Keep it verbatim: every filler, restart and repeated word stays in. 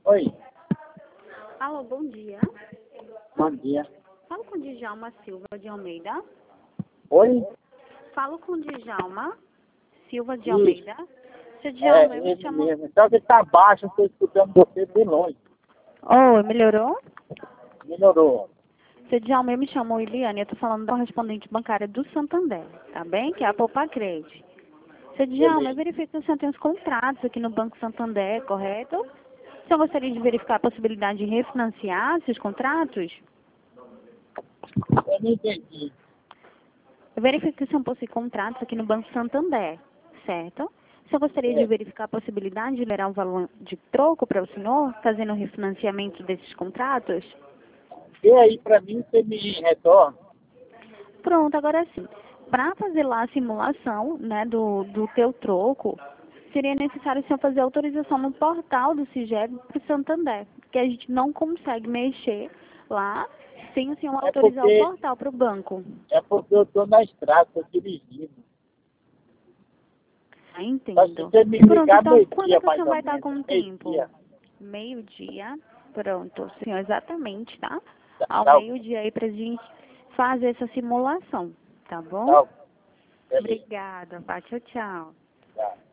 Oi, Alô, bom dia. bom dia. Falo com Djalma Silva de Almeida. Oi? Falo com Djalma Silva de Isso. Almeida. Seu É, Djalma, eu me ele chamo... mesmo. Só que tá baixo, eu estou escutando você de longe. Oi, melhorou? Melhorou. Seu Djalma, eu me chamo Eliane, eu tô falando da correspondente bancária do Santander, tá bem? Que é a Poupa Crédito. Seu Djalma, eu Beleza. verifico que o senhor tem os contratos aqui no Banco Santander, correto? O senhor gostaria de verificar a possibilidade de refinanciar seus contratos? Eu não entendi. Eu verifico que o senhor possui contratos aqui no Banco Santander, certo? O senhor gostaria de É. verificar a possibilidade de liberar um valor de troco para o senhor, fazendo o refinanciamento desses contratos? Vê aí pra mim, você me retorna. Pronto, agora sim. Para fazer lá a simulação, né, do, do teu troco, seria necessário o senhor fazer autorização no portal do Sigeb para o Santander, que a gente não consegue mexer lá sem o senhor É autorizar o porque, portal para o banco. é porque eu estou na estrada, estou dirigindo. Ah, Só se entendo. você me Pronto, ligar então quando é meio-dia, que o mais senhor ou vai estar menos. com o tempo? Meio-dia. Meio-dia. Pronto, senhor, exatamente, tá? Tá, Ao tá, meio-dia aí pra gente fazer essa simulação, tá bom? tá, beleza. Obrigada, pá. Tchau, tchau. Tá.